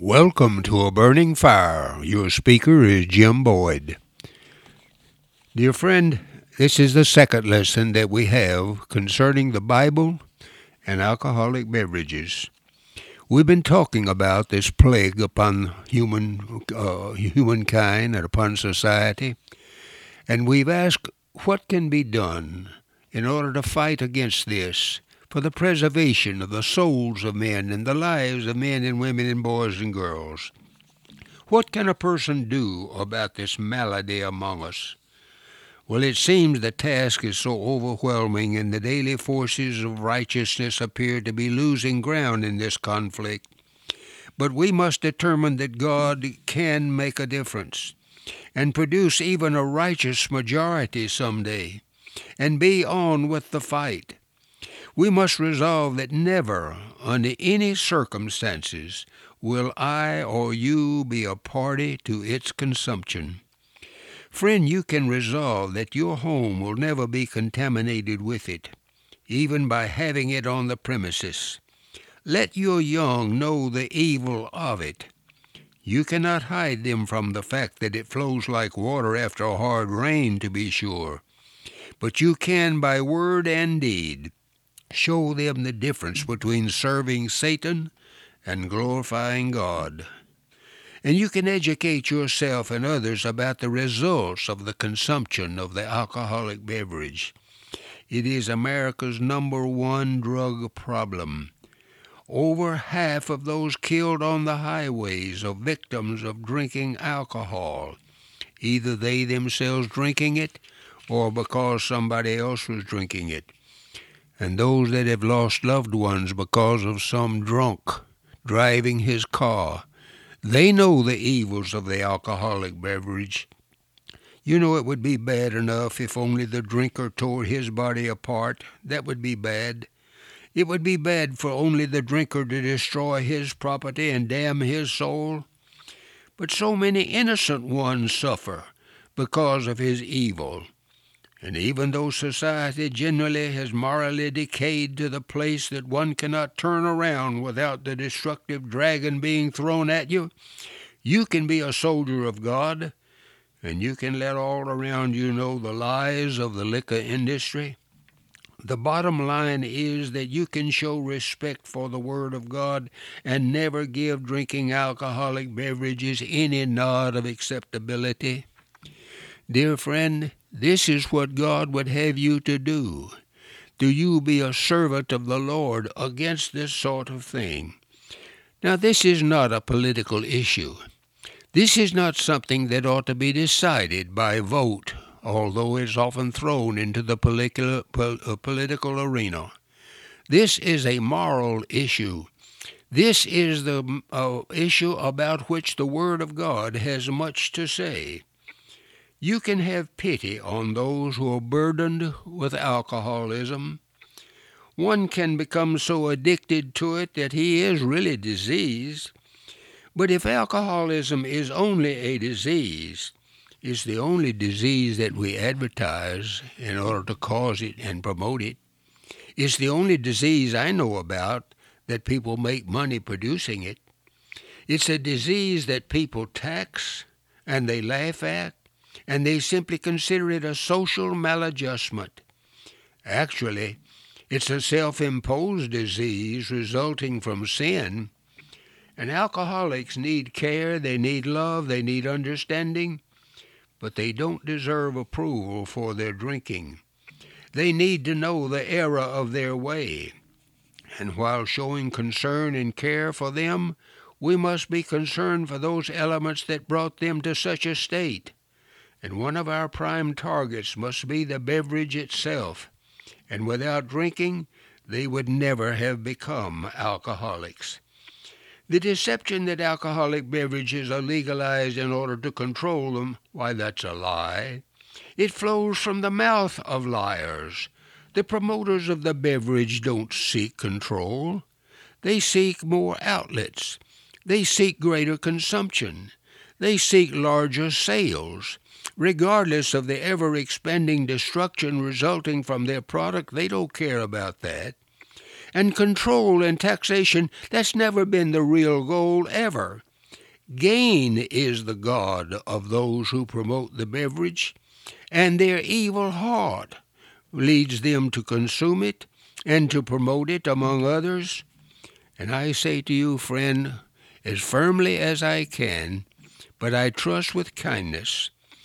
Welcome to A Burning Fire. Your speaker is Jim Boyd. Dear friend, this is the second lesson that we have concerning the Bible and alcoholic beverages. We've been talking about this plague upon humankind and upon society, and we've asked what can be done in order to fight against this for the preservation of the souls of men and the lives of men and women and boys and girls. What can a person do about this malady among us? Well, it seems the task is so overwhelming and the daily forces of righteousness appear to be losing ground in this conflict. But we must determine that God can make a difference and produce even a righteous majority someday and be on with the fight. We must resolve that never, under any circumstances, will I or you be a party to its consumption. Friend, you can resolve that your home will never be contaminated with it, even by having it on the premises. Let your young know the evil of it. You cannot hide them from the fact that it flows like water after a hard rain, to be sure. But you can, by word and deed, show them the difference between serving Satan and glorifying God. And you can educate yourself and others about the results of the consumption of the alcoholic beverage. It is America's number one drug problem. Over half of those killed on the highways are victims of drinking alcohol, either they themselves drinking it or because somebody else was drinking it. And those that have lost loved ones because of some drunk driving his car, they know the evils of the alcoholic beverage. You know, it would be bad enough if only the drinker tore his body apart. That would be bad. It would be bad for only the drinker to destroy his property and damn his soul. But so many innocent ones suffer because of his evil. And even though society generally has morally decayed to the place that one cannot turn around without the destructive dragon being thrown at you, you can be a soldier of God, and you can let all around you know the lies of the liquor industry. The bottom line is that you can show respect for the Word of God and never give drinking alcoholic beverages any nod of acceptability. Dear friend, this is what God would have you to do. Do you be a servant of the Lord against this sort of thing? Now, this is not a political issue. This is not something that ought to be decided by vote, although it's often thrown into the political arena. This is a moral issue. This is the issue about which the Word of God has much to say. You can have pity on those who are burdened with alcoholism. One can become so addicted to it that he is really diseased. But if alcoholism is only a disease, it's the only disease that we advertise in order to cause it and promote it. It's the only disease I know about that people make money producing it. It's a disease that people tax and they laugh at, and they simply consider it a social maladjustment. Actually, it's a self-imposed disease resulting from sin, and alcoholics need care, they need love, they need understanding, but they don't deserve approval for their drinking. They need to know the error of their way, and while showing concern and care for them, we must be concerned for those elements that brought them to such a state. And one of our prime targets must be the beverage itself. And without drinking, they would never have become alcoholics. The deception that alcoholic beverages are legalized in order to control them, why, that's a lie. It flows from the mouth of liars. The promoters of the beverage don't seek control. They seek more outlets. They seek greater consumption. They seek larger sales. Regardless of the ever-expanding destruction resulting from their product, they don't care about that. And control and taxation, that's never been the real goal ever. Gain is the god of those who promote the beverage, and their evil heart leads them to consume it and to promote it among others. And I say to you, friend, as firmly as I can, but I trust with kindness,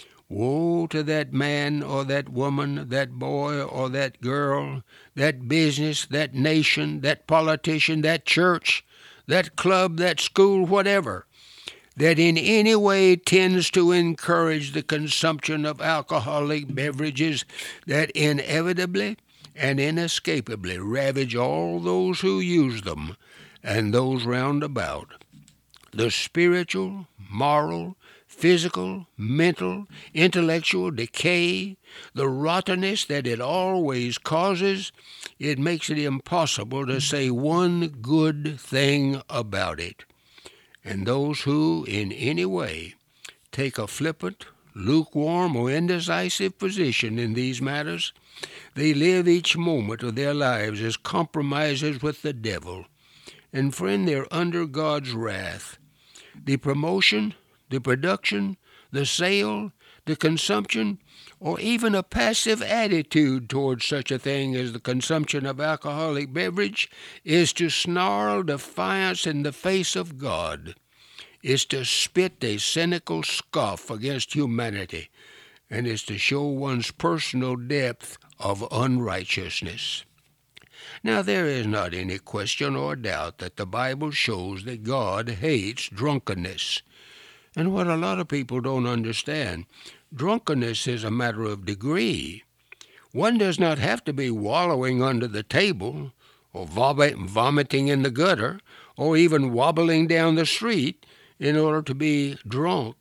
woe to that man or that woman, that boy or that girl, that business, that nation, that politician, that church, that club, that school, whatever, that in any way tends to encourage the consumption of alcoholic beverages that inevitably and inescapably ravage all those who use them and those round about. The spiritual, moral, physical, mental, intellectual decay, the rottenness that it always causes, it makes it impossible to say one good thing about it. And those who, in any way, take a flippant, lukewarm, or indecisive position in these matters, they live each moment of their lives as compromisers with the devil. And friend, they're under God's wrath. The promotion, the production, the sale, the consumption, or even a passive attitude towards such a thing as the consumption of alcoholic beverage is to snarl defiance in the face of God, is to spit a cynical scoff against humanity, and is to show one's personal depth of unrighteousness. Now, there is not any question or doubt that the Bible shows that God hates drunkenness. And what a lot of people don't understand, drunkenness is a matter of degree. One does not have to be wallowing under the table or vomiting in the gutter or even wobbling down the street in order to be drunk.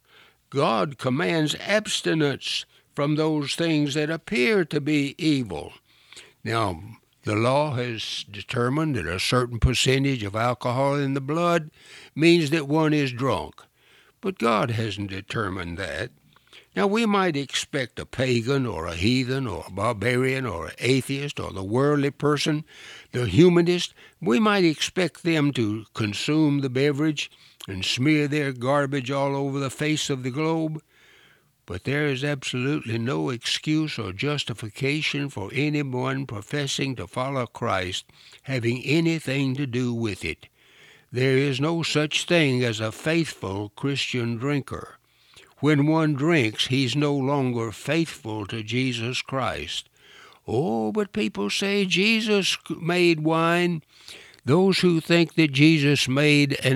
God commands abstinence from those things that appear to be evil. Now, the law has determined that a certain percentage of alcohol in the blood means that one is drunk. But God hasn't determined that. Now, we might expect a pagan or a heathen or a barbarian or an atheist or the worldly person, the humanist, we might expect them to consume the beverage and smear their garbage all over the face of the globe. But there is absolutely no excuse or justification for anyone professing to follow Christ having anything to do with it. There is no such thing as a faithful Christian drinker. When one drinks, he's no longer faithful to Jesus Christ. Oh, but people say Jesus made wine. Those who think that Jesus made an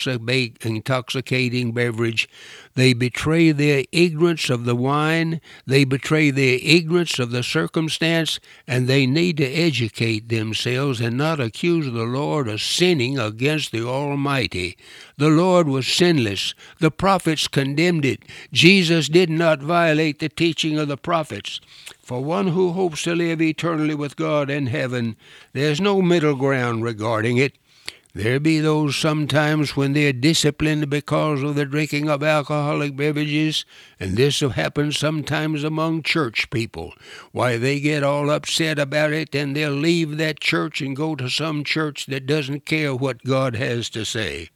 intoxicating beverage, they betray their ignorance of the wine, they betray their ignorance of the circumstance, and they need to educate themselves and not accuse the Lord of sinning against the Almighty. The Lord was sinless. The prophets condemned it. Jesus did not violate the teaching of the prophets. For one who hopes to live eternally with God in heaven, there's no middle ground regarding it. There be those sometimes when they're disciplined because of the drinking of alcoholic beverages, and this happens sometimes among church people. Why, they get all upset about it, and they'll leave that church and go to some church that doesn't care what God has to say.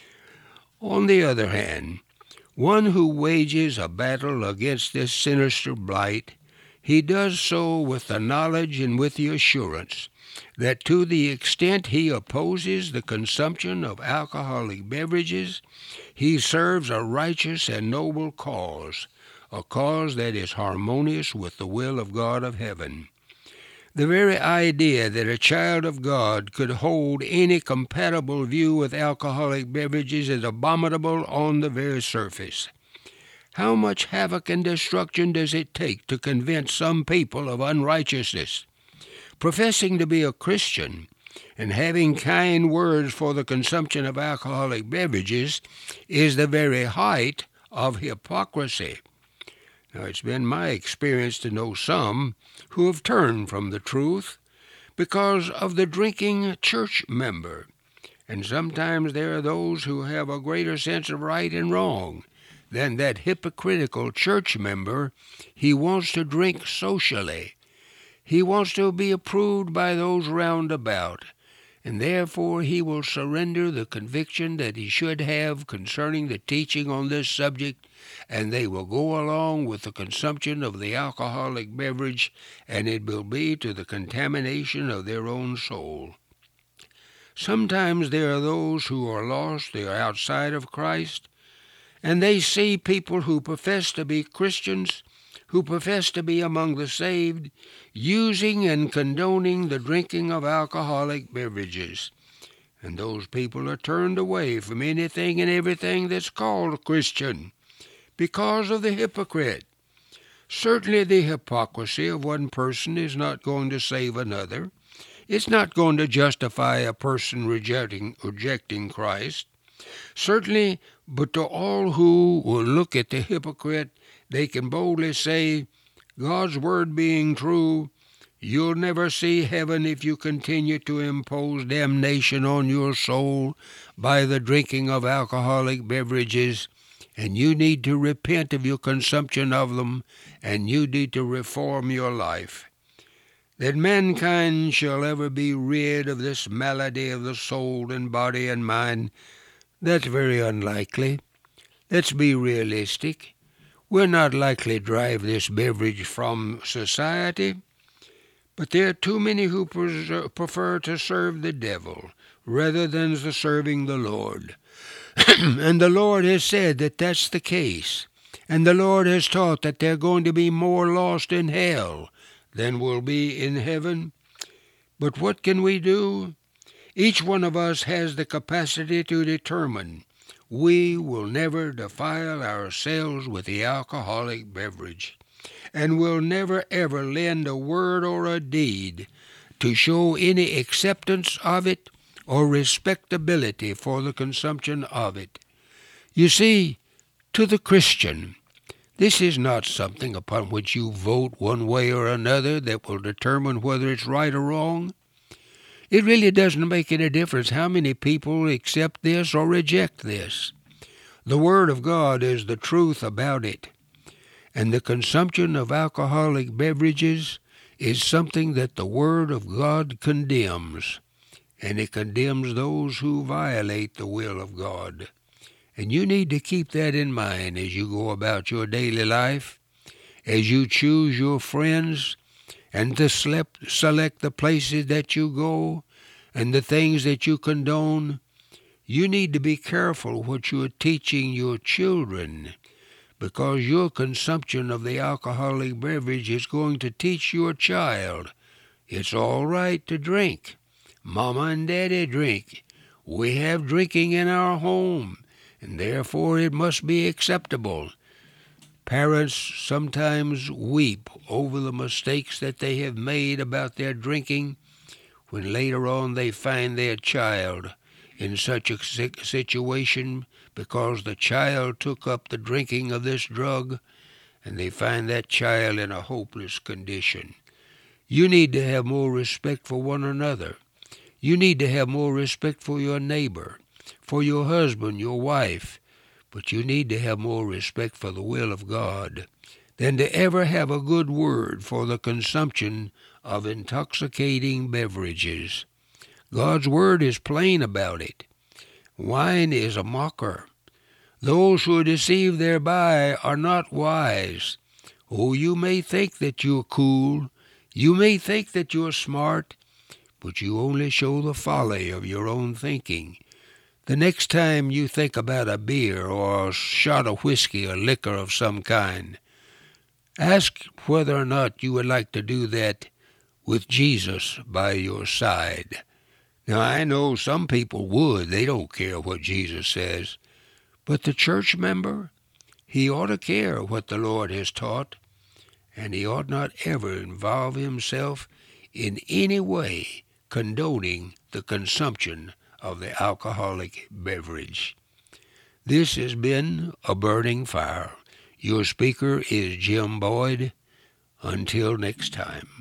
On the other hand, one who wages a battle against this sinister blight, he does so with the knowledge and with the assurance that to the extent he opposes the consumption of alcoholic beverages, he serves a righteous and noble cause, a cause that is harmonious with the will of God of heaven. The very idea that a child of God could hold any compatible view with alcoholic beverages is abominable on the very surface. How much havoc and destruction does it take to convince some people of unrighteousness? Professing to be a Christian and having kind words for the consumption of alcoholic beverages is the very height of hypocrisy. Now, it's been my experience to know some who have turned from the truth because of the drinking church member, and sometimes there are those who have a greater sense of right and wrong than that hypocritical church member. He wants to drink socially. He wants to be approved by those round about. and therefore he will surrender the conviction that he should have concerning the teaching on this subject, and they will go along with the consumption of the alcoholic beverage, and it will be to the contamination of their own soul. Sometimes there are those who are lost, they are outside of Christ, and they see people who profess to be Christians, who profess to be among the saved, using and condoning the drinking of alcoholic beverages. And those people are turned away from anything and everything that's called Christian because of the hypocrite. Certainly the hypocrisy of one person is not going to save another. It's not going to justify a person rejecting Christ. Certainly, but to all who will look at the hypocrite, they can boldly say, God's word being true, you'll never see heaven if you continue to impose damnation on your soul by the drinking of alcoholic beverages, and you need to repent of your consumption of them, and you need to reform your life. That mankind shall ever be rid of this malady of the soul and body and mind, that's very unlikely. Let's be realistic. We're not likely to drive this beverage from society, but there are too many who prefer to serve the devil rather than serving the Lord. And the Lord has said that that's the case. And the Lord has taught that there are going to be more lost in hell than will be in heaven. But what can we do? Each one of us has the capacity to determine we will never defile ourselves with the alcoholic beverage, and will never ever lend a word or a deed to show any acceptance of it or respectability for the consumption of it. You see, to the Christian, this is not something upon which you vote one way or another that will determine whether it's right or wrong. It really doesn't make any difference how many people accept this or reject this. The Word of God is the truth about it. And the consumption of alcoholic beverages is something that the Word of God condemns. And it condemns those who violate the will of God. And you need to keep that in mind as you go about your daily life, as you choose your friends, and to select the places that you go and the things that you condone. You need to be careful what you are teaching your children, because your consumption of the alcoholic beverage is going to teach your child it's all right to drink. Mama and Daddy drink. We have drinking in our home, and therefore it must be acceptable. Parents sometimes weep over the mistakes that they have made about their drinking, when later on they find their child in such a situation because the child took up the drinking of this drug, and they find that child in a hopeless condition. You need to have more respect for one another. You need to have more respect for your neighbor, for your husband, your wife, but you need to have more respect for the will of God than to ever have a good word for the consumption of intoxicating beverages. God's word is plain about it. Wine is a mocker. Those who are deceived thereby are not wise. Oh, you may think that you're cool. You may think that you're smart, but you only show the folly of your own thinking. The next time you think about a beer or a shot of whiskey or liquor of some kind, ask whether or not you would like to do that with Jesus by your side. Now, I know some people would. They don't care what Jesus says. But the church member, he ought to care what the Lord has taught, and he ought not ever involve himself in any way condoning the consumption of the alcoholic beverage. This has been A Burning Fire. Your speaker is Jim Boyd. Until next time.